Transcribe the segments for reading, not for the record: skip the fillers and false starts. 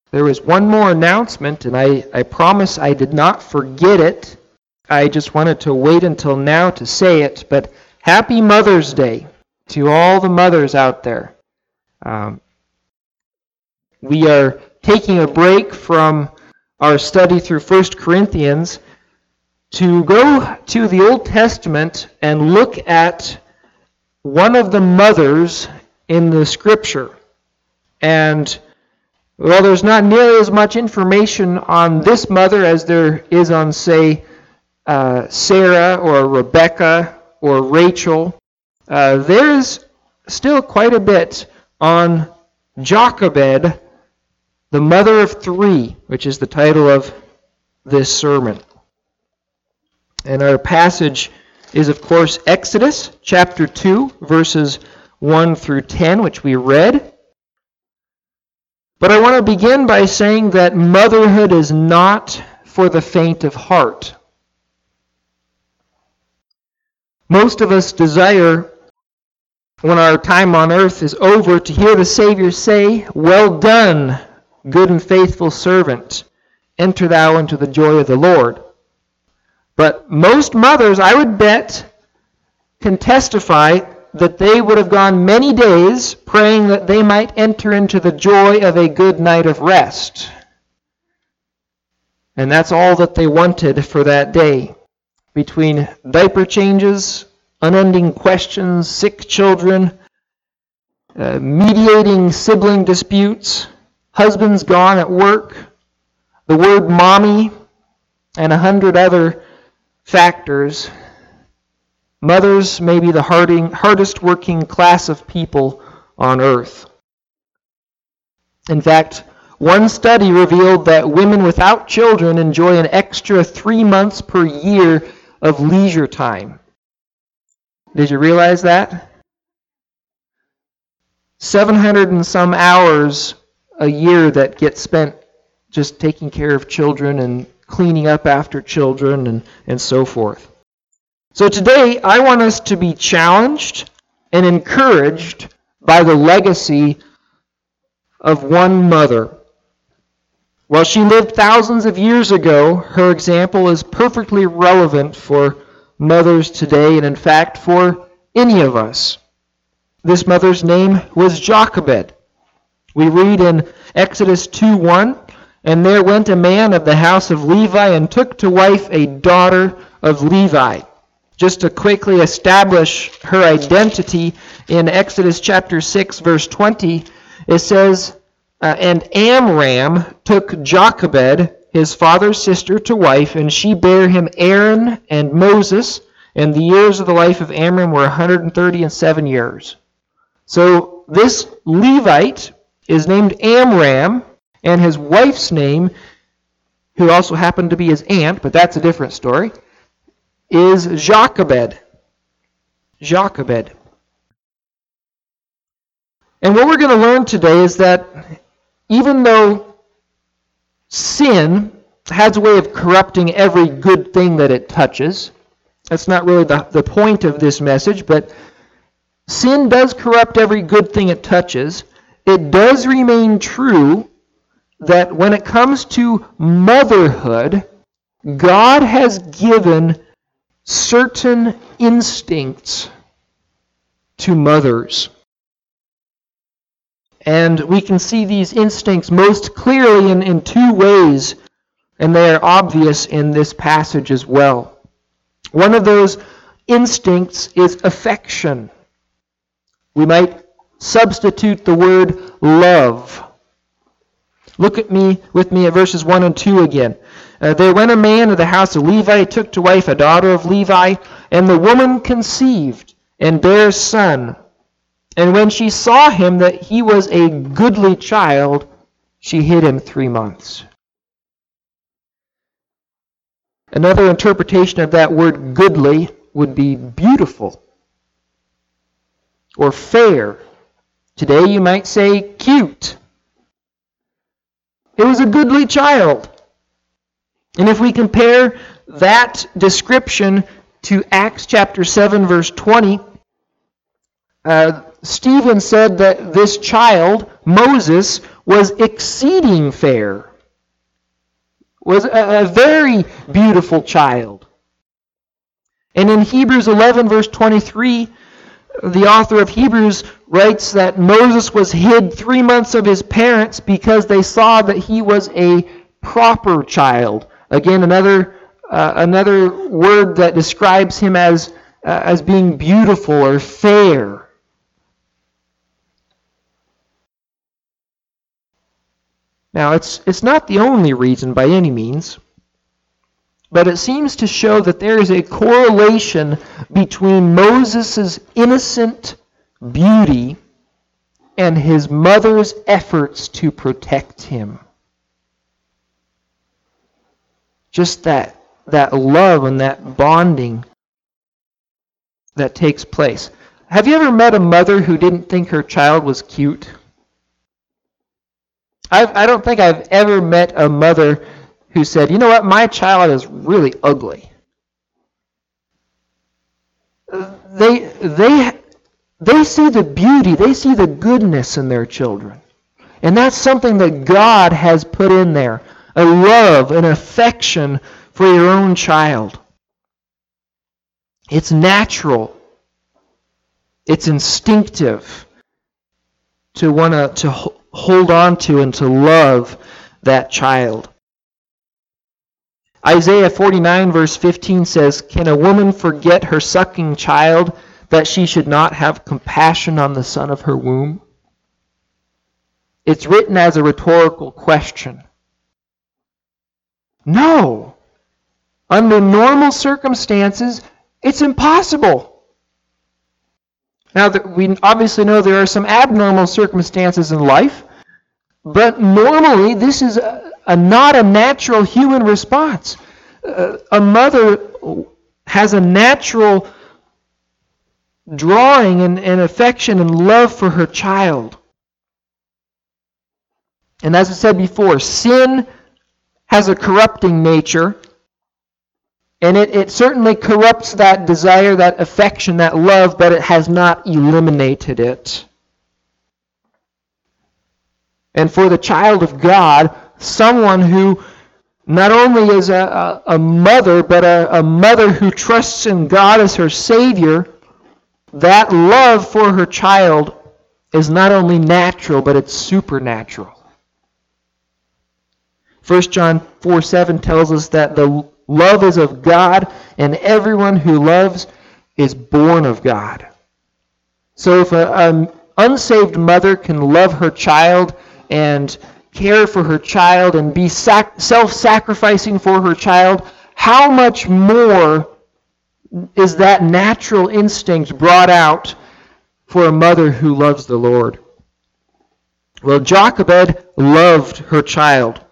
There was one more announcement, and I promise I did not forget it. I just wanted to wait until now to say it, but Happy Mother's Day to all the mothers out there. We are taking a break from our study through 1 Corinthians to go to the Old Testament and look at one of the mothers in the Scripture. And well, there's not nearly as much information on this mother as there is on, say, Sarah or Rebecca or Rachel. There's still quite a bit on Jochebed, the mother of three, which is the title of this sermon. And our passage is, of course, Exodus chapter 2, verses 1 through 10, which we read. But I want to begin by saying that motherhood is not for the faint of heart. Most of us desire, when our time on earth is over, to hear the Savior say, "Well done, good and faithful servant. Enter thou into the joy of the Lord." But most mothers, I would bet, can testify that they would have gone many days praying that they might enter into the joy of a good night of rest. And that's all that they wanted for that day. Between diaper changes, unending questions, sick children, mediating sibling disputes, husbands gone at work, the word mommy, and 100 other factors, mothers may be the hardest working class of people on earth. In fact, one study revealed that women without children enjoy an extra 3 months per year of leisure time. Did you realize that? 700 and some hours a year that get spent just taking care of children and cleaning up after children and so forth. So today, I want us to be challenged and encouraged by the legacy of one mother. While she lived thousands of years ago, her example is perfectly relevant for mothers today, and in fact, for any of us. This mother's name was Jochebed. We read in Exodus 2:1, "And there went a man of the house of Levi and took to wife a daughter of Levi." Just to quickly establish her identity, in Exodus chapter 6, verse 20, it says, "And Amram took Jochebed, his father's sister, to wife, and she bare him Aaron and Moses, and the years of the life of Amram were 137 years. So this Levite is named Amram, and his wife's name, who also happened to be his aunt, but that's a different story, is Jochebed. Jochebed. And what we're going to learn today is that even though sin has a way of corrupting every good thing that it touches, that's not really the point of this message, but sin does corrupt every good thing it touches. It does remain true that when it comes to motherhood, God has given certain instincts to mothers. And we can see these instincts most clearly in two ways, and they are obvious in this passage as well. One of those instincts is affection. We might substitute the word love. Look with me at verses 1 and 2 again. "There went a man of the house of Levi, took to wife a daughter of Levi, and the woman conceived and bare a son. And when she saw him that he was a goodly child, she hid him 3 months." Another interpretation of that word goodly would be beautiful or fair. Today you might say cute. It was a goodly child. And if we compare that description to Acts chapter 7, verse 20, Stephen said that this child, Moses, was exceeding fair, was a very beautiful child. And in Hebrews 11, verse 23, the author of Hebrews writes that Moses was hid 3 months of his parents because they saw that he was a proper child. Again, another word that describes him as being beautiful or fair. Now, it's not the only reason by any means, but it seems to show that there is a correlation between Moses' innocent beauty and his mother's efforts to protect him. Just that love and that bonding that takes place. Have you ever met a mother who didn't think her child was cute? I don't think I've ever met a mother who said, you know what, my child is really ugly. They see the beauty, they see the goodness in their children. And that's something that God has put in there. A love, an affection for your own child. It's natural. It's instinctive to want to hold on to and to love that child. Isaiah 49 verse 15 says, "Can a woman forget her sucking child, that she should not have compassion on the son of her womb?" It's written as a rhetorical question. No. Under normal circumstances, it's impossible. Now, we obviously know there are some abnormal circumstances in life, but normally this is not a natural human response. A mother has a natural drawing and affection and love for her child. And as I said before, sin has a corrupting nature, and it certainly corrupts that desire, that affection, that love, but it has not eliminated it. And for the child of God, someone who not only is a mother, but a mother who trusts in God as her Savior, that love for her child is not only natural, but it's supernatural. 1 John 4:7 tells us that the love is of God, and everyone who loves is born of God. So if an unsaved mother can love her child and care for her child and be self-sacrificing for her child, how much more is that natural instinct brought out for a mother who loves the Lord? Well, Jochebed loved her child.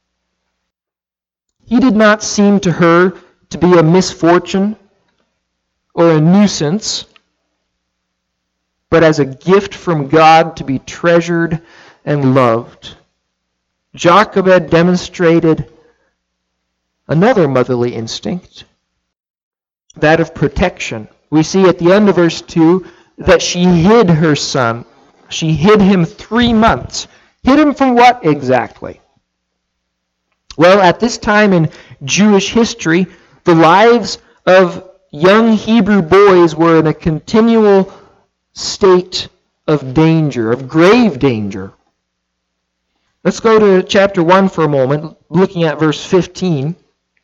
He did not seem to her to be a misfortune or a nuisance, but as a gift from God to be treasured and loved. Jochebed demonstrated another motherly instinct, that of protection. We see at the end of verse 2 that she hid her son. She hid him 3 months. Hid him from what exactly? Well, at this time in Jewish history, the lives of young Hebrew boys were in a continual state of danger, of grave danger. Let's go to chapter 1 for a moment, looking at verse 15.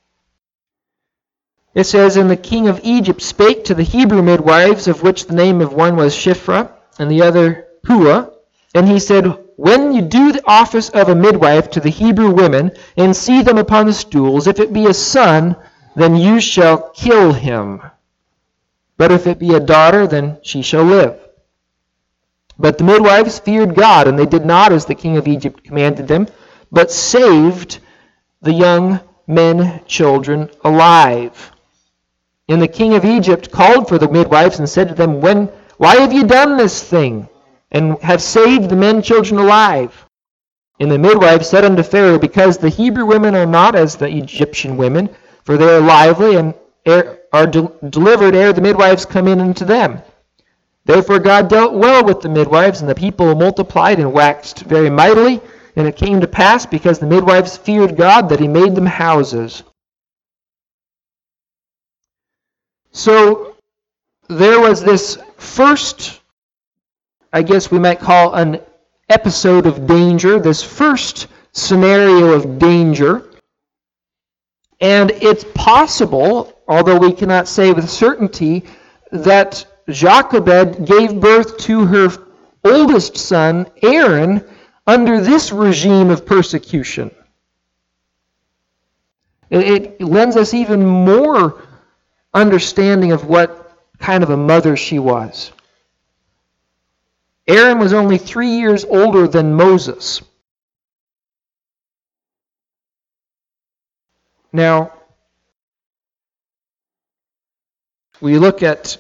It says, "And the king of Egypt spake to the Hebrew midwives, of which the name of one was Shiphrah, and the other Puah. And he said, When you do the office of a midwife to the Hebrew women, and see them upon the stools, if it be a son, then you shall kill him. But if it be a daughter, then she shall live. But the midwives feared God, and they did not as the king of Egypt commanded them, but saved the young men, children alive. And the king of Egypt called for the midwives and said to them, Why have you done this thing, and have saved the men, children alive? And the midwives said unto Pharaoh, Because the Hebrew women are not as the Egyptian women, for they are lively, and are delivered ere the midwives come in unto them. Therefore God dealt well with the midwives, and the people multiplied and waxed very mightily, And it came to pass, because the midwives feared God, that he made them houses. So there was this first, I guess we might call an episode of danger, this first scenario of danger. And it's possible, although we cannot say with certainty, that Jochebed gave birth to her oldest son, Aaron, under this regime of persecution. It lends us even more understanding of what kind of a mother she was. Aaron was only 3 years older than Moses. Now, we look at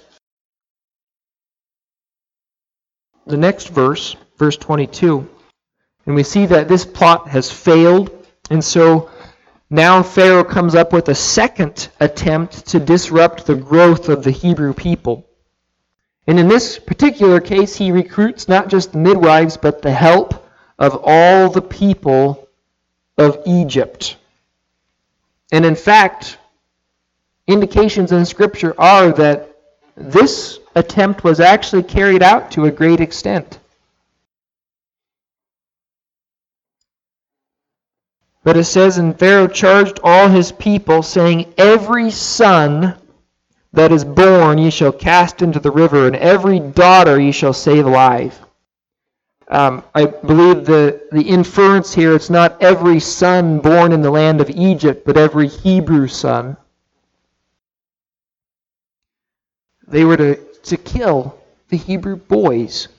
the next verse, verse 22, and we see that this plot has failed, and so now Pharaoh comes up with a second attempt to disrupt the growth of the Hebrew people. And in this particular case, he recruits not just the midwives, but the help of all the people of Egypt. And in fact, indications in Scripture are that this attempt was actually carried out to a great extent. But it says, and Pharaoh charged all his people, saying, every son that is born ye shall cast into the river, and every daughter ye shall save alive. I believe the inference here, it's not every son born in the land of Egypt, but every Hebrew son. They were to kill the Hebrew boys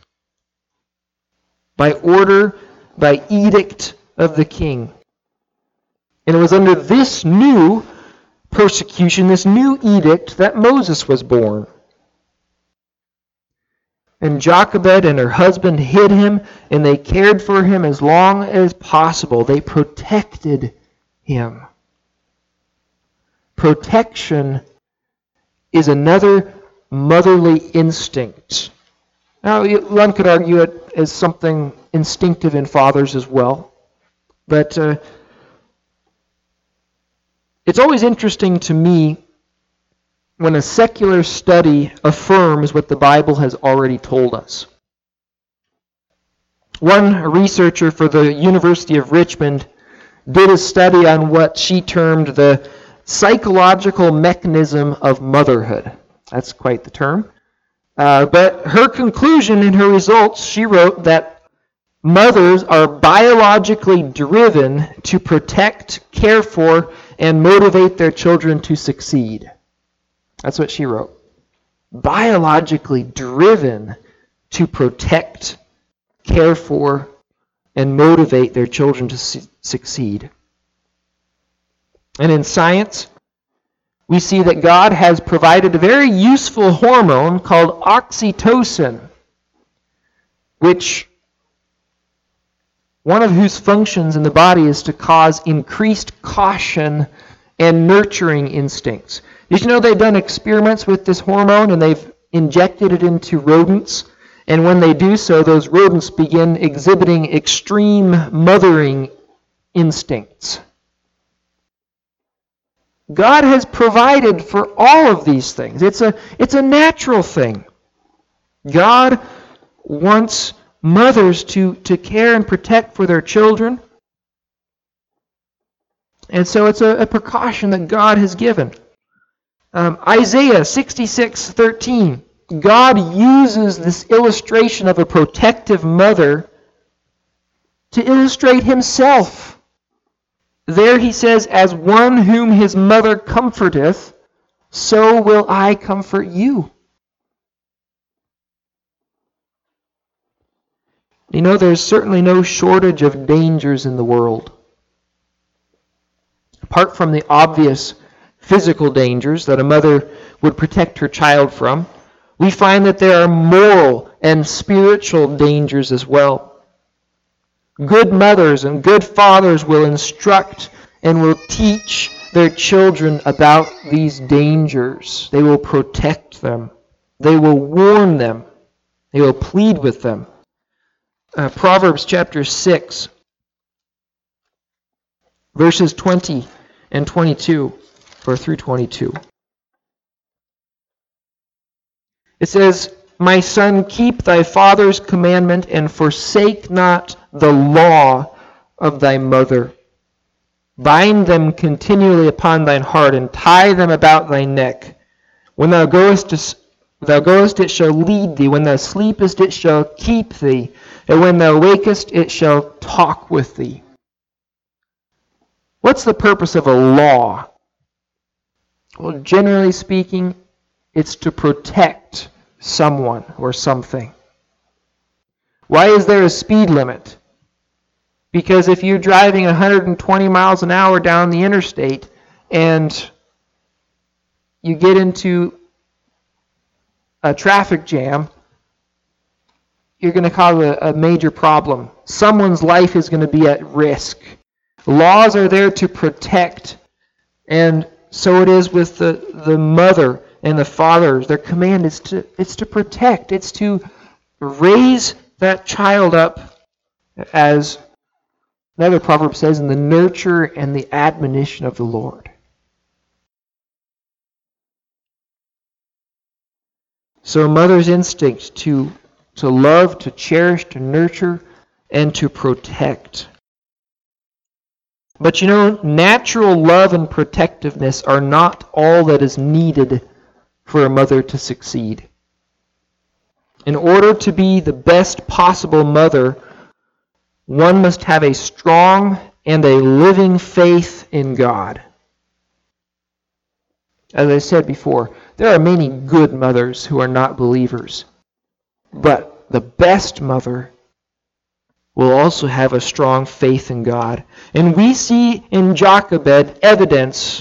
by order, by edict of the king. And it was under this new persecution, this new edict, that Moses was born. And Jochebed and her husband hid him, and they cared for him as long as possible. They protected him. Protection is another motherly instinct. Now, one could argue it as something instinctive in fathers as well. But it's always interesting to me when a secular study affirms what the Bible has already told us. One researcher for the University of Richmond did a study on what she termed the psychological mechanism of motherhood. That's quite the term. But her conclusion in her results, she wrote that mothers are biologically driven to protect, care for, and motivate their children to succeed. That's what she wrote. Biologically driven to protect, care for, and motivate their children to succeed. And in science, we see that God has provided a very useful hormone called oxytocin, which one of whose functions in the body is to cause increased caution and nurturing instincts. Did you know they've done experiments with this hormone and they've injected it into rodents? And when they do so, those rodents begin exhibiting extreme mothering instincts. God has provided for all of these things. It's a natural thing. God wants mothers to care and protect for their children. And so it's a precaution that God has given. Isaiah 66:13. God uses this illustration of a protective mother to illustrate himself. There he says, as one whom his mother comforteth, so will I comfort you. You know, there's certainly no shortage of dangers in the world. Apart from the obvious physical dangers that a mother would protect her child from, we find that there are moral and spiritual dangers as well. Good mothers and good fathers will instruct and will teach their children about these dangers. They will protect them. They will warn them. They will plead with them. Proverbs chapter 6, verses 20 and 22, or through 22. It says, "My son, keep thy father's commandment, and forsake not the law of thy mother. Bind them continually upon thine heart, and tie them about thy neck. When thou goest, it shall lead thee. When thou sleepest, it shall keep thee. And when thou wakest, it shall talk with thee." What's the purpose of a law? Well, generally speaking, it's to protect someone or something. Why is there a speed limit? Because if you're driving 120 miles an hour down the interstate and you get into a traffic jam, you're going to cause a major problem. Someone's life is going to be at risk. Laws are there to protect, and so it is with the mother and the father. Their command is to protect. It's to raise that child up, as another proverb says, in the nurture and the admonition of the Lord. So a mother's instinct to love, to cherish, to nurture, and to protect. But natural love and protectiveness are not all that is needed for a mother to succeed. In order to be the best possible mother, one must have a strong and a living faith in God. As I said before, there are many good mothers who are not believers, but the best mother will also have a strong faith in God. And we see in Jochebed evidence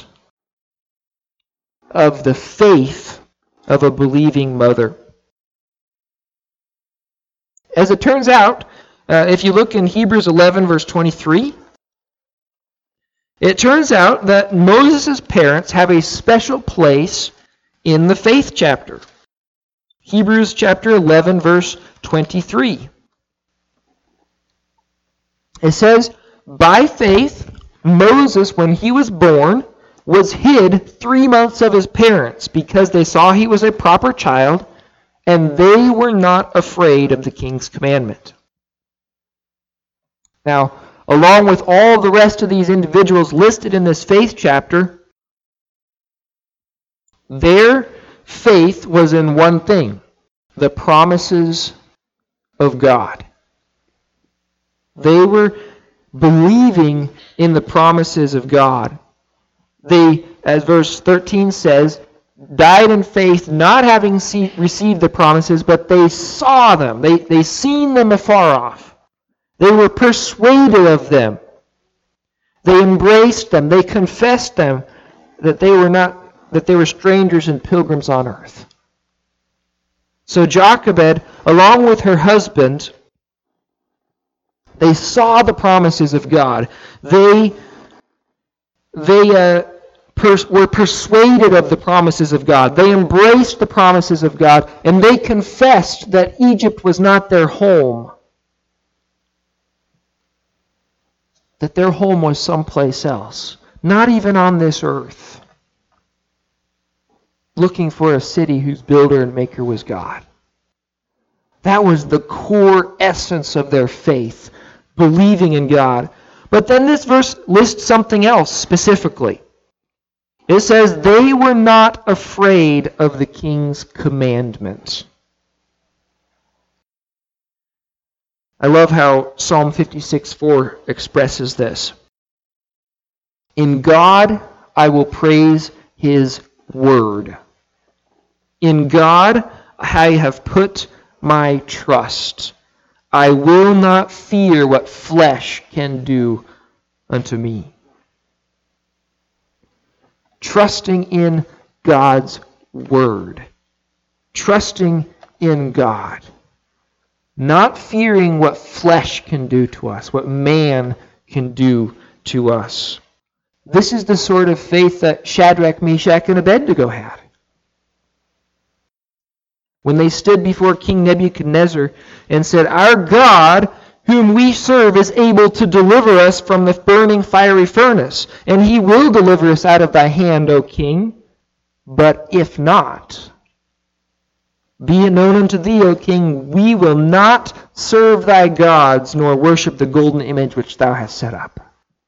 of the faith of a believing mother. As it turns out, if you look in Hebrews 11, verse 23, it turns out that Moses' parents have a special place in the faith chapter. Hebrews chapter 11, verse 23. It says, "By faith, Moses, when he was born, was hid 3 months of his parents, because they saw he was a proper child, and they were not afraid of the king's commandment." Now, along with all the rest of these individuals listed in this faith chapter, their faith was in one thing: the promises of God. They were believing in the promises of God. They, as verse 13 says, died in faith, not having received the promises, but they saw them. They seen them afar off. They were persuaded of them. They embraced them. They confessed them, that they were strangers and pilgrims on earth. So Jochebed, along with her husband, they saw the promises of God. They were persuaded of the promises of God. They embraced the promises of God, and they confessed that Egypt was not their home, that their home was someplace else, not even on this earth, looking for a city whose builder and maker was God. That was the core essence of their faith, believing in God. But then this verse lists something else specifically. It says, "They were not afraid of the king's commandment." I love how Psalm 56:4 expresses this. "In God I will praise His word. In God I have put my trust. I will not fear what flesh can do unto me." Trusting in God's word. Trusting in God. Not fearing what flesh can do to us, what man can do to us. This is the sort of faith that Shadrach, Meshach, and Abednego had. When they stood before King Nebuchadnezzar and said, "Our God, whom we serve is able to deliver us from the burning fiery furnace, and he will deliver us out of thy hand, O king. But if not, be it known unto thee, O king, we will not serve thy gods, nor worship the golden image which thou hast set up.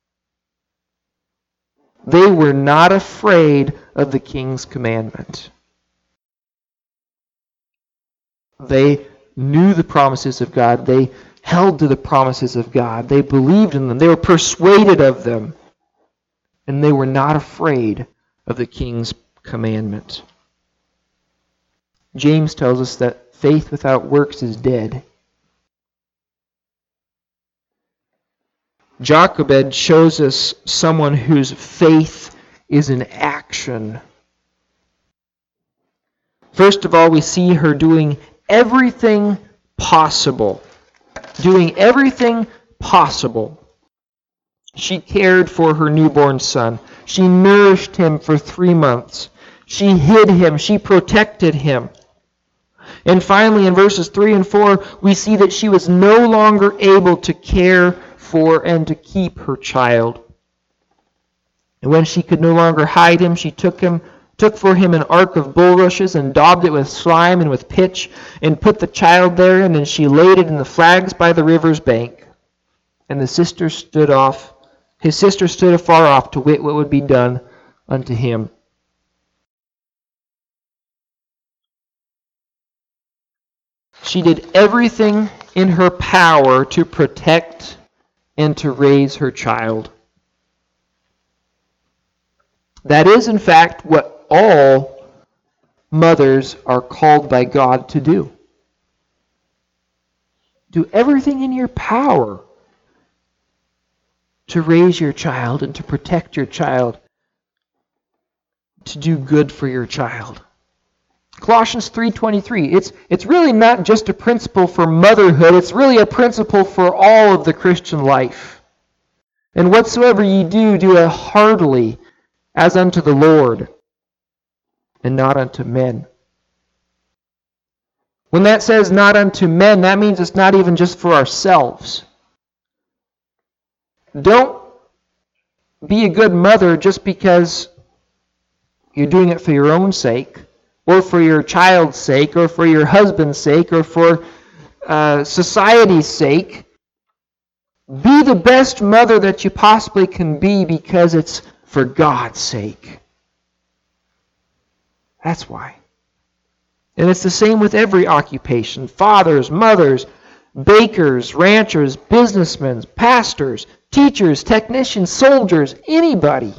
They were not afraid of the king's commandment. They knew the promises of God. They held to the promises of God. They believed in them. They were persuaded of them. And they were not afraid of the king's commandment. James tells us that faith without works is dead. Jochebed shows us someone whose faith is in action. First of all, we see her doing everything possible. Doing everything possible. She cared for her newborn son. She nourished him for 3 months. She hid him. She protected him. And finally, in verses 3 and 4, we see that she was no longer able to care for and to keep her child. And when she could no longer hide him, she took for him an ark of bulrushes and daubed it with slime and with pitch and put the child therein, and she laid it in the flags by the river's bank. And his sister stood afar off to wit what would be done unto him. She did everything in her power to protect and to raise her child. That is, in fact, what all mothers are called by God to do. Do everything in your power to raise your child and to protect your child, to do good for your child. Colossians 3:23, it's really not just a principle for motherhood, it's really a principle for all of the Christian life. And whatsoever ye do, do it heartily, as unto the Lord, and not unto men. When that says not unto men, that means it's not even just for ourselves. Don't be a good mother just because you're doing it for your own sake, or for your child's sake, or for your husband's sake, or for society's sake. Be the best mother that you possibly can be because it's for God's sake. That's why. And it's the same with every occupation. Fathers, mothers, bakers, ranchers, businessmen, pastors, teachers, technicians, soldiers, anybody.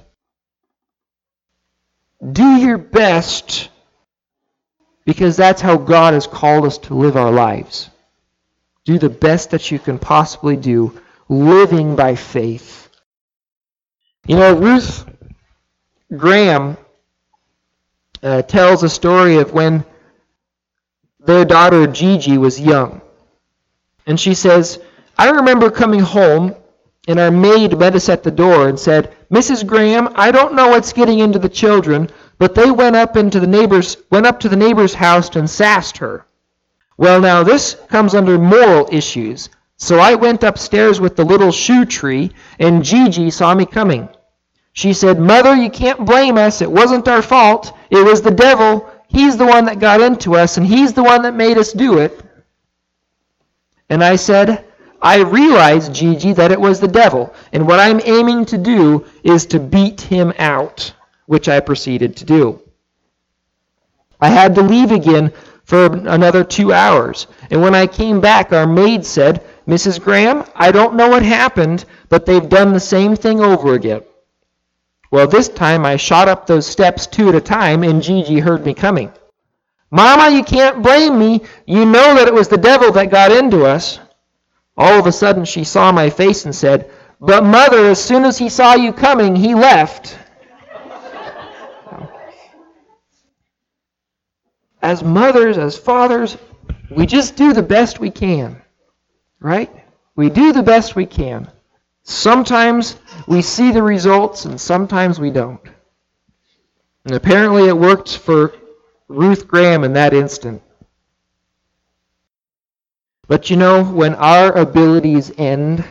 Do your best because that's how God has called us to live our lives. Do the best that you can possibly do, living by faith. You know, Ruth Graham tells a story of when their daughter Gigi was young. And she says, I remember coming home and our maid met us at the door and said, Mrs. Graham, I don't know what's getting into the children, but they went up to the neighbor's house and sassed her. Well, now this comes under moral issues. So I went upstairs with the little shoe tree, and Gigi saw me coming. She said, Mother, you can't blame us. It wasn't our fault. It was the devil. He's the one that got into us, and he's the one that made us do it. And I said, I realized, Gigi, that it was the devil, and what I'm aiming to do is to beat him out, which I proceeded to do. I had to leave again for another 2 hours, and when I came back, our maid said, Mrs. Graham, I don't know what happened, but they've done the same thing over again. Well, this time I shot up those steps 2 at a time, and Gigi heard me coming. Mama, you can't blame me. You know that it was the devil that got into us. All of a sudden she saw my face and said, But Mother, as soon as he saw you coming, he left. As mothers, as fathers, we just do the best we can. Right? We do the best we can. Sometimes we see the results and sometimes we don't. And apparently it worked for Ruth Graham in that instant. But you know, when our abilities end,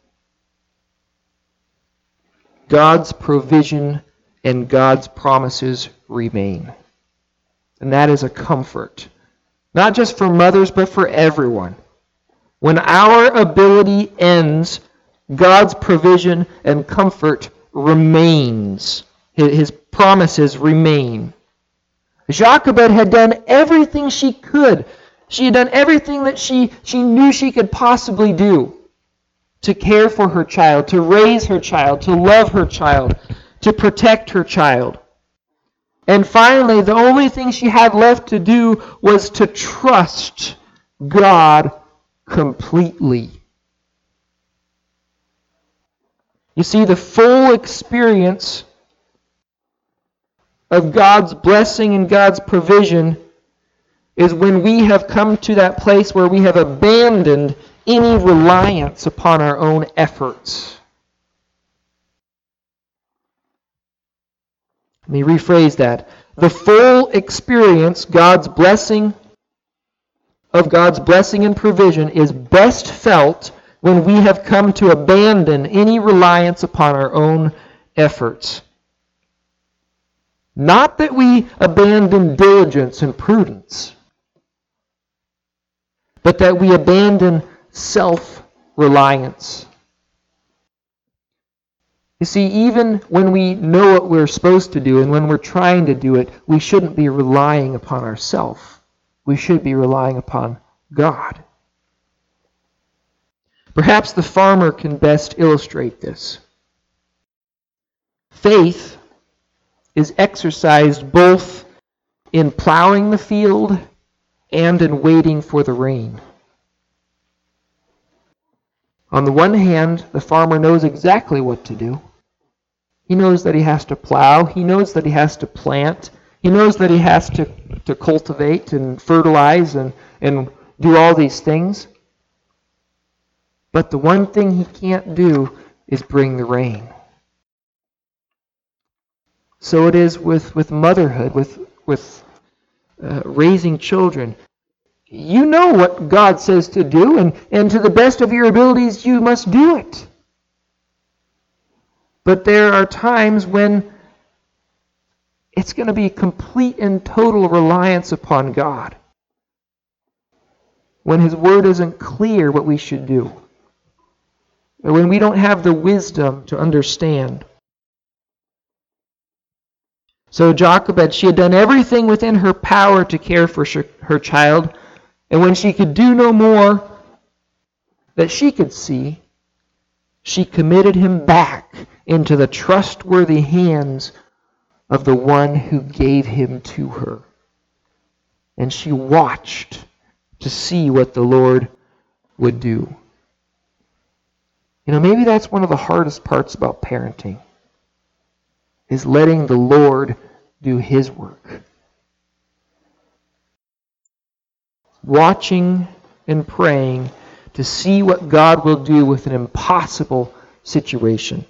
God's provision and God's promises remain. And that is a comfort. Not just for mothers, but for everyone. When our ability ends, God's provision and comfort remains. His promises remain. Jochebed had done everything she could. She had done everything that she knew she could possibly do to care for her child, to raise her child, to love her child, to protect her child. And finally, the only thing she had left to do was to trust God completely. You see, the full experience of God's blessing and God's provision is when we have come to that place where we have abandoned any reliance upon our own efforts. Let me rephrase that. The full experience of God's blessing and provision is best felt when we have come to abandon any reliance upon our own efforts. Not that we abandon diligence and prudence, but that we abandon self-reliance. You see, even when we know what we're supposed to do and when we're trying to do it, we shouldn't be relying upon ourselves. We should be relying upon God. Perhaps the farmer can best illustrate this. Faith is exercised both in plowing the field and in waiting for the rain. On the one hand, the farmer knows exactly what to do. He knows that he has to plow. He knows that he has to plant. He knows that he has to cultivate and fertilize and do all these things. But the one thing he can't do is bring the rain. So it is with motherhood, with raising children. You know what God says to do, and to the best of your abilities, you must do it. But there are times when it's going to be complete and total reliance upon God. When His Word isn't clear what we should do. Or when we don't have the wisdom to understand. So Jochebed, she had done everything within her power to care for her child. And when she could do no more that she could see, she committed him back into the trustworthy hands of the one who gave him to her. And she watched to see what the Lord would do. You know, maybe that's one of the hardest parts about parenting, is letting the Lord do His work. Watching and praying to see what God will do with an impossible situation.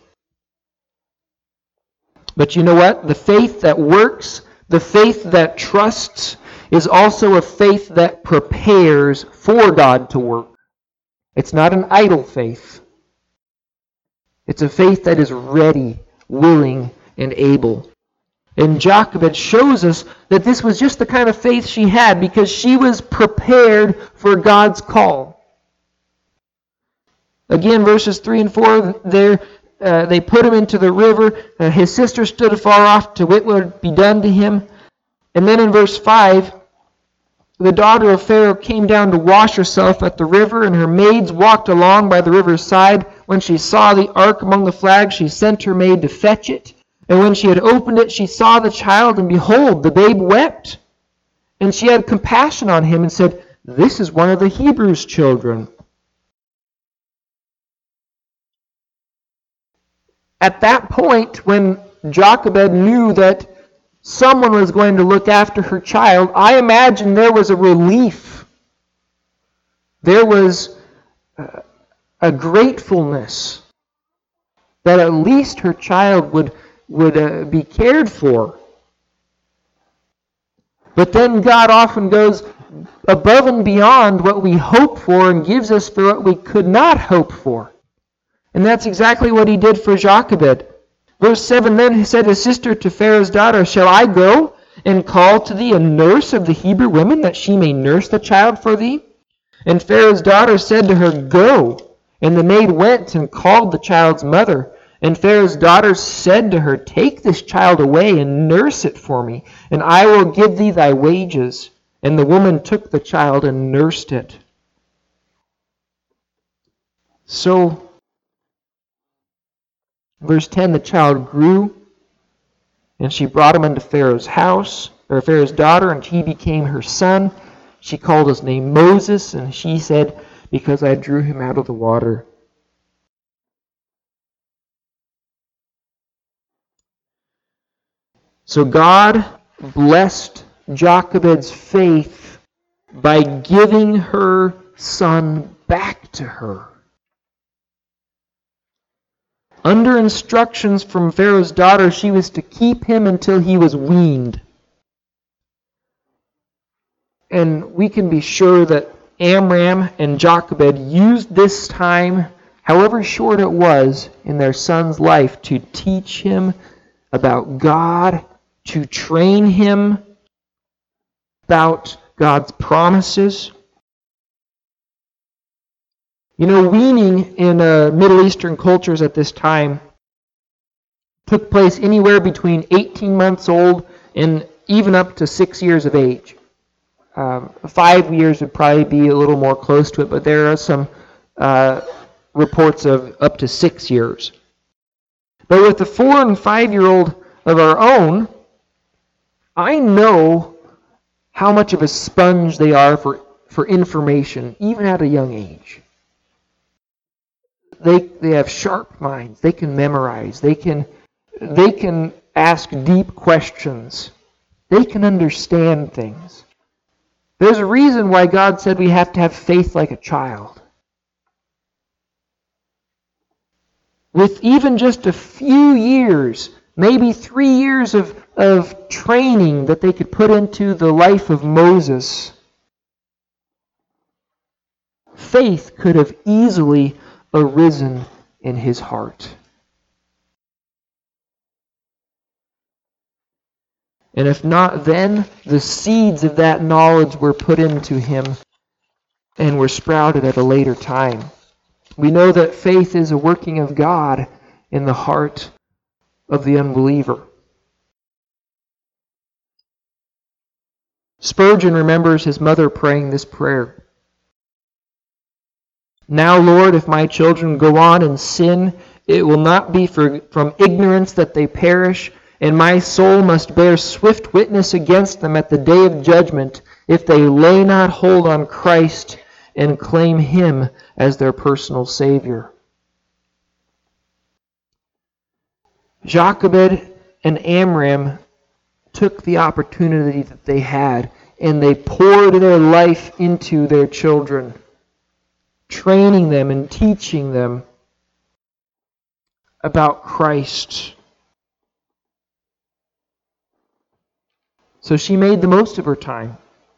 But you know what? The faith that works, the faith that trusts, is also a faith that prepares for God to work. It's not an idle faith. It's a faith that is ready, willing, and able. And Jochebed shows us that this was just the kind of faith she had because she was prepared for God's call. Again, verses 3 and 4, there they put him into the river. His sister stood afar off to wit what would be done to him. And then in verse 5, the daughter of Pharaoh came down to wash herself at the river, and her maids walked along by the river's side. When she saw the ark among the flags, she sent her maid to fetch it. And when she had opened it, she saw the child, and behold, the babe wept. And she had compassion on him and said, "This is one of the Hebrews' children." At that point, when Jochebed knew that someone was going to look after her child, I imagine there was a relief. There was a gratefulness that at least her child would be cared for. But then God often goes, above and beyond what we hope for and gives us for what we could not hope for. And that's exactly what he did for Jochebed. Verse 7, then said his sister to Pharaoh's daughter, shall I go and call to thee a nurse of the Hebrew women, that she may nurse the child for thee? And Pharaoh's daughter said to her, go. And the maid went and called the child's mother. And Pharaoh's daughter said to her, take this child away and nurse it for me, and I will give thee thy wages. And the woman took the child and nursed it. So, verse 10, the child grew, and she brought him unto Pharaoh's house, or Pharaoh's daughter, and he became her son. She called his name Moses, and she said, because I drew him out of the water. So God blessed Jochebed's faith by giving her son back to her. Under instructions from Pharaoh's daughter, she was to keep him until he was weaned. And we can be sure that Amram and Jochebed used this time, however short it was, in their son's life to teach him about God, to train him about God's promises. You know, weaning in Middle Eastern cultures at this time took place anywhere between 18 months old and even up to 6 years of age. 5 years would probably be a little more close to it, but there are some reports of up to 6 years. But with the 4 and 5 year old of our own, I know how much of a sponge they are for information, even at a young age. They have sharp minds. They can memorize. They can ask deep questions. They can understand things. There's a reason why God said we have to have faith like a child. With even just a few years, maybe 3 years of training that they could put into the life of Moses, faith could have easily arisen in his heart. And if not then, the seeds of that knowledge were put into him and were sprouted at a later time. We know that faith is a working of God in the heart of the unbeliever. Spurgeon remembers his mother praying this prayer. Now, Lord, if my children go on in sin, it will not be from ignorance that they perish, and my soul must bear swift witness against them at the day of judgment, if they lay not hold on Christ and claim Him as their personal Savior. Jochebed and Amram took the opportunity that they had, and they poured their life into their children, training them and teaching them about Christ. So she made the most of her time,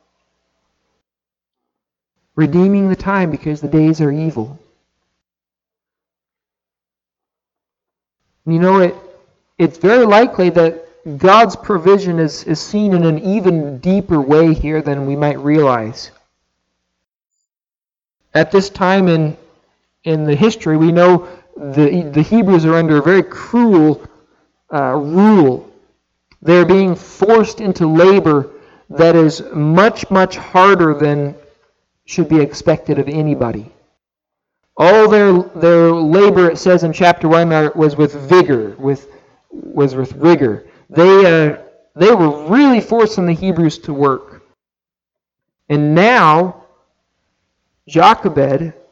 redeeming the time because the days are evil. You know, it's very likely that God's provision is seen in an even deeper way here than we might realize. At this time in the history, we know the Hebrews are under a very cruel rule. They're being forced into labor that is much, much harder than should be expected of anybody. All their labor, it says in chapter 1, was with vigor, was with rigor. They were really forcing the Hebrews to work. And now, Jochebed,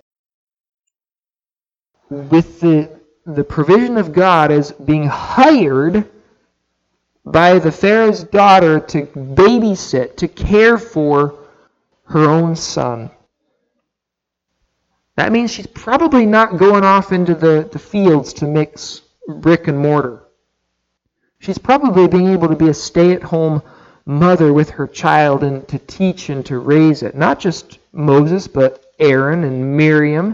with the provision of God, is being hired by the Pharaoh's daughter to babysit, to care for her own son. That means she's probably not going off into the fields to mix brick and mortar. She's probably being able to be a stay-at-home mother with her child and to teach and to raise it. Not just Moses, but Aaron and Miriam.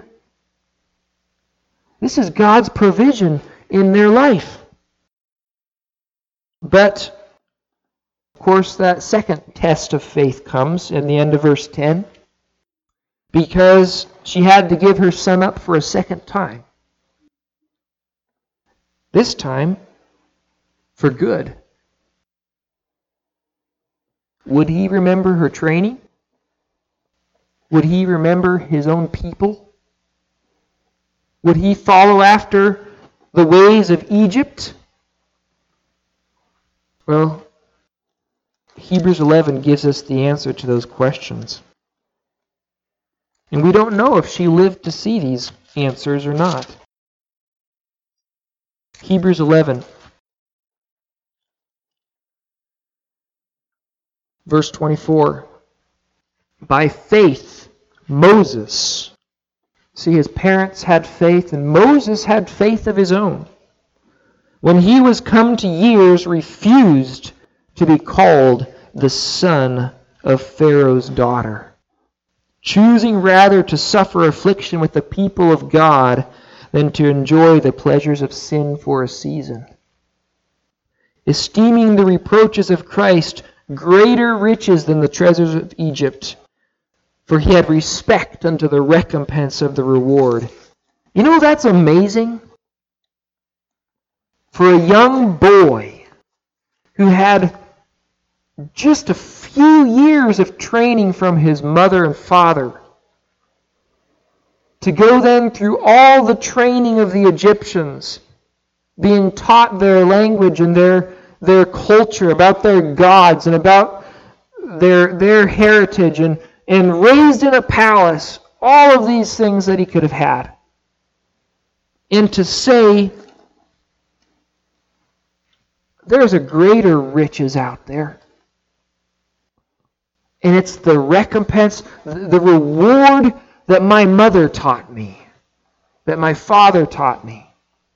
This is God's provision in their life. But, of course, that second test of faith comes in the end of verse 10, because she had to give her son up for a second time. This time, for good. Would he remember her training? Would he remember his own people? Would he follow after the ways of Egypt? Well, Hebrews 11 gives us the answer to those questions. And we don't know if she lived to see these answers or not. Hebrews 11, verse 24. By faith, Moses. See, his parents had faith, and Moses had faith of his own. When he was come to years, refused to be called the son of Pharaoh's daughter, choosing rather to suffer affliction with the people of God than to enjoy the pleasures of sin for a season, esteeming the reproaches of Christ greater riches than the treasures of Egypt, for he had respect unto the recompense of the reward. You know, that's amazing. For a young boy who had just a few years of training from his mother and father, to go then through all the training of the Egyptians, being taught their language and their culture, about their gods and about their heritage, and raised in a palace, all of these things that he could have had. And to say, there's a greater riches out there. And it's the recompense, the reward that my mother taught me, that my father taught me.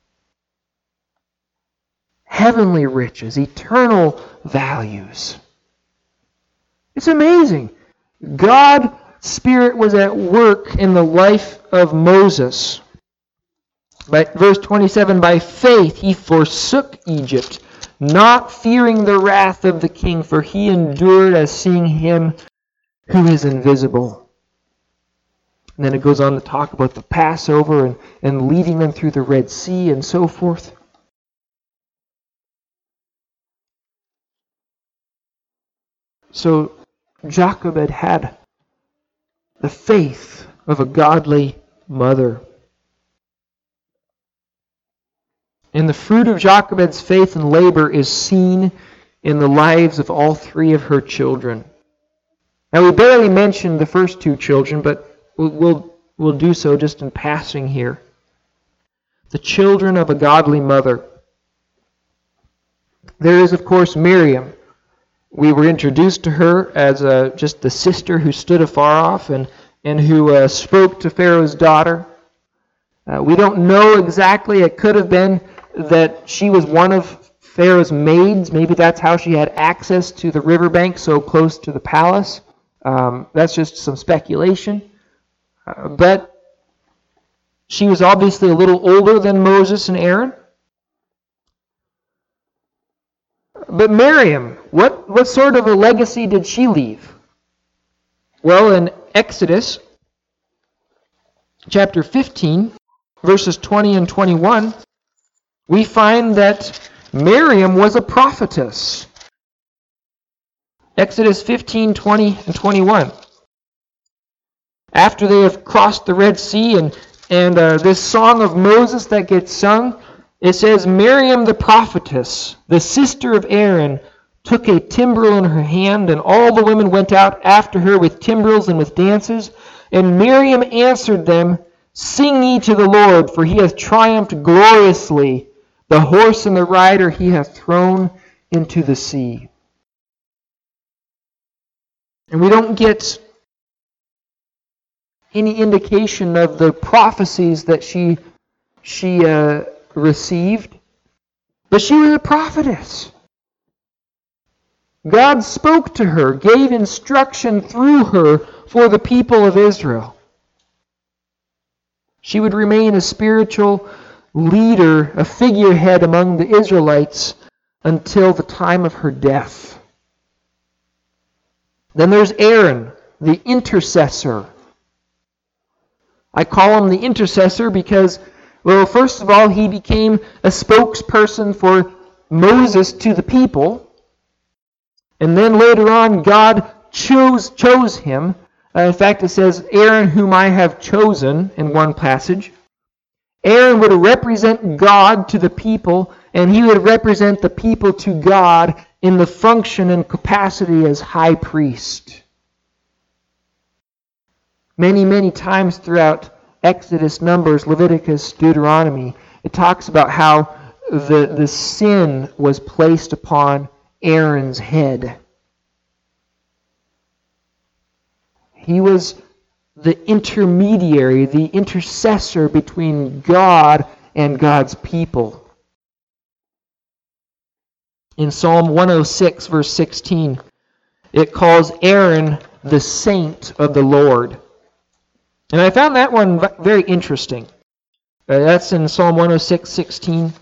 Heavenly riches, eternal values. It's amazing. God's Spirit was at work in the life of Moses. Verse 27, by faith he forsook Egypt, not fearing the wrath of the king, for he endured as seeing him who is invisible. And then it goes on to talk about the Passover and leading them through the Red Sea and so forth. So Jochebed had the faith of a godly mother. And the fruit of Jochebed's faith and labor is seen in the lives of all three of her children. Now, we barely mentioned the first two children, but we'll do so just in passing here. The children of a godly mother. There is, of course, Miriam. We were introduced to her as just the sister who stood afar off and who spoke to Pharaoh's daughter. We don't know exactly. It could have been that she was one of Pharaoh's maids. Maybe that's how she had access to the riverbank so close to the palace. That's just some speculation. But she was obviously a little older than Moses and Aaron. But Miriam, what sort of a legacy did she leave? Well, in Exodus chapter 15, verses 20 and 21, we find that Miriam was a prophetess. Exodus 15, 20 and 21. After they have crossed the Red Sea and this song of Moses that gets sung, it says, Miriam the prophetess, the sister of Aaron, took a timbrel in her hand, and all the women went out after her with timbrels and with dances. And Miriam answered them, Sing ye to the Lord, for he hath triumphed gloriously. The horse and the rider he hath thrown into the sea. And we don't get any indication of the prophecies that she received, but she was a prophetess. God spoke to her, gave instruction through her for the people of Israel. She would remain a spiritual leader, a figurehead among the Israelites until the time of her death. Then there's Aaron, the intercessor. I call him the intercessor because, well, first of all, he became a spokesperson for Moses to the people. And then later on, God chose him. In fact, it says, Aaron whom I have chosen in one passage. Aaron would represent God to the people, and he would represent the people to God in the function and capacity as high priest. Many, many times throughout Exodus, Numbers, Leviticus, Deuteronomy, it talks about how the sin was placed upon Aaron's head. He was the intermediary, the intercessor between God and God's people. In Psalm 106, verse 16, it calls Aaron the saint of the Lord. And I found that one very interesting. That's in Psalm 106, 16.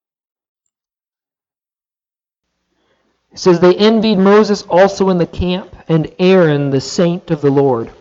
It says, they envied Moses also in the camp, and Aaron the saint of the Lord.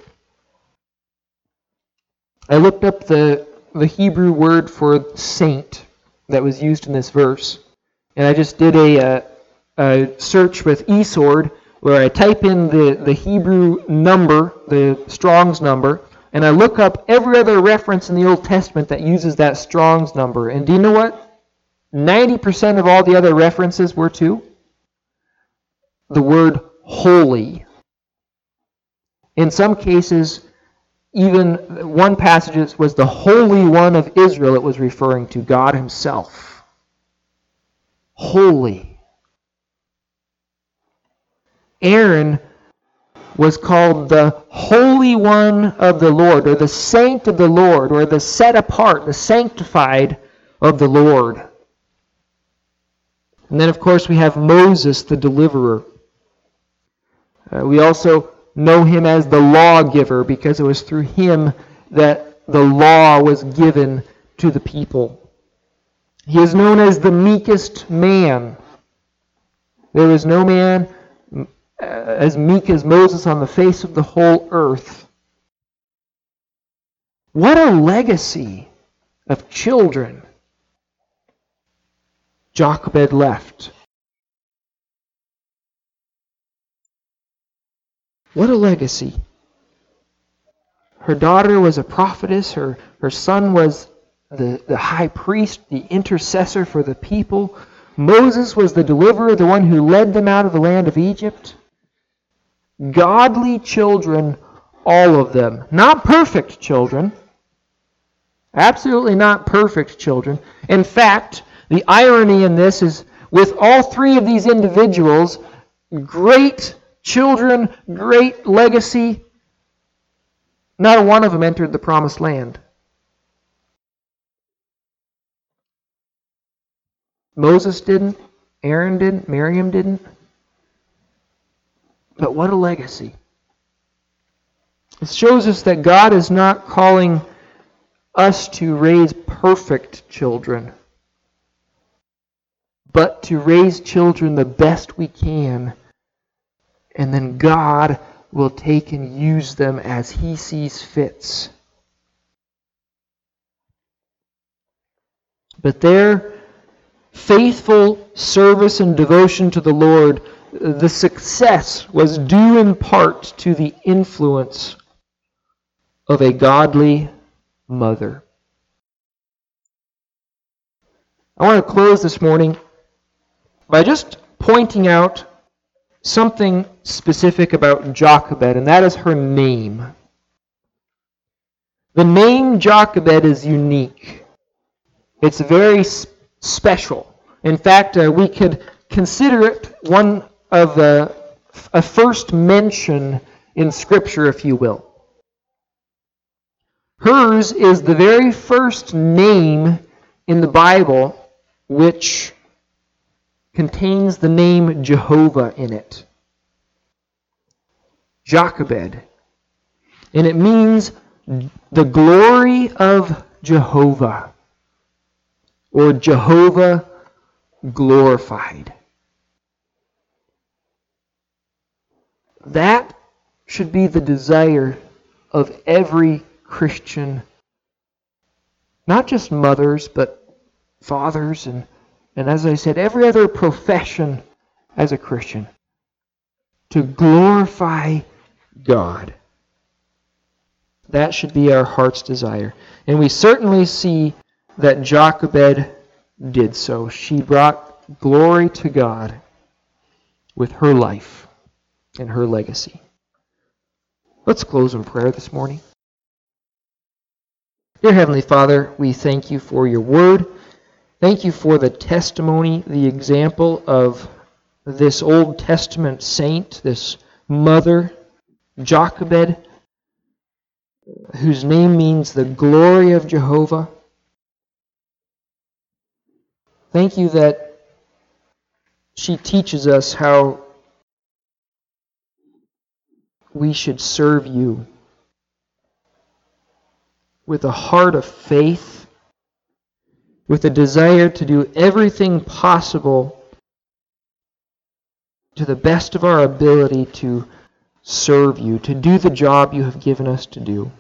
I looked up the Hebrew word for saint that was used in this verse. And I just did a search with eSword where I type in the Hebrew number, the Strong's number, and I look up every other reference in the Old Testament that uses that Strong's number. And do you know what 90% of all the other references were to? The word holy. In some cases, even one passage was the Holy One of Israel it was referring to, God Himself. Holy. Aaron was called the Holy One of the Lord, or the Saint of the Lord, or the set apart, the sanctified of the Lord. And then, of course, we have Moses, the deliverer. We also know him as the lawgiver because it was through him that the law was given to the people. He is known as the meekest man. There is no man as meek as Moses on the face of the whole earth. What a legacy of children Jochebed left. What a legacy. Her daughter was a prophetess. Her son was the high priest, the intercessor for the people. Moses was the deliverer, the one who led them out of the land of Egypt. Godly children, all of them. Not perfect children. Absolutely not perfect children. In fact, the irony in this is with all three of these individuals, great children, great legacy, not one of them entered the promised land. Moses didn't, Aaron didn't, Miriam didn't. But what a legacy. It shows us that God is not calling us to raise perfect children, but to raise children the best we can, and then God will take and use them as He sees fits. But their faithful service and devotion to the Lord, the success was due in part to the influence of a godly mother. I want to close this morning by just pointing out something specific about Jochebed, and that is her name. The name Jochebed is unique. It's very special. In fact, we could consider it one of a first mention in Scripture, if you will. Hers is the very first name in the Bible which contains the name Jehovah in it. Jochebed. And it means the glory of Jehovah, or Jehovah glorified. That should be the desire of every Christian, not just mothers, but fathers, and as I said, every other profession as a Christian, to glorify God. That should be our heart's desire. And we certainly see that Jochebed did so. She brought glory to God with her life and her legacy. Let's close in prayer this morning. Dear Heavenly Father, we thank you for your word. Thank you for the testimony, the example of this Old Testament saint, this mother, Jochebed, whose name means the glory of Jehovah. Thank you that she teaches us how we should serve you with a heart of faith, with a desire to do everything possible to the best of our ability to serve you, to do the job you have given us to do.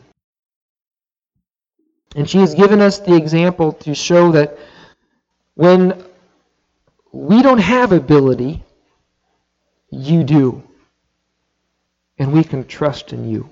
And she has given us the example to show that when we don't have ability, you do. And we can trust in you.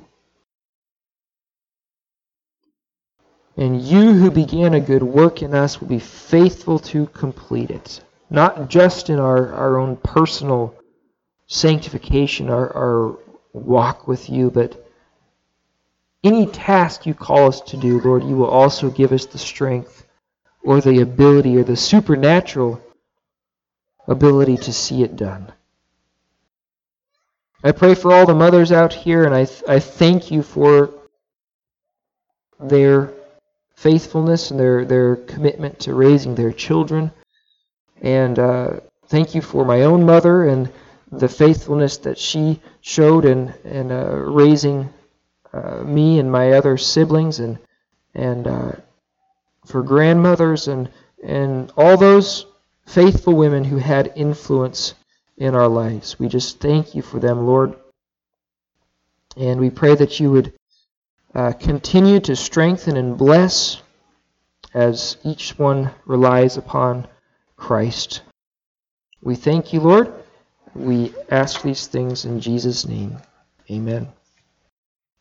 And you who began a good work in us will be faithful to complete it. Not just in our own personal sanctification, our walk with you, but any task you call us to do, Lord, you will also give us the strength or the ability or the supernatural ability to see it done. I pray for all the mothers out here, and I thank you for their faithfulness and their commitment to raising their children. And thank you for my own mother and the faithfulness that she showed in raising me and my other siblings, and for grandmothers and all those faithful women who had influence in our lives. We just thank you for them, Lord. And we pray that you would continue to strengthen and bless as each one relies upon Christ. We thank you, Lord. We ask these things in Jesus' name. Amen.